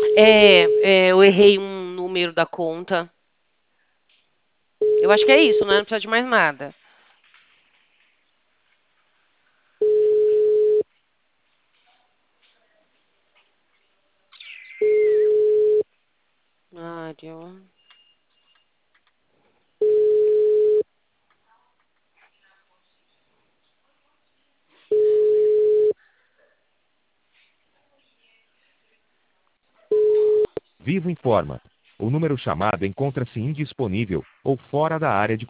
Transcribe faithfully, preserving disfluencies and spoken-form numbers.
É, é, eu errei um número da conta. Eu acho que é isso, né? Não precisa de mais nada. Mário. Vivo informa. O número chamado encontra-se indisponível ou fora da área de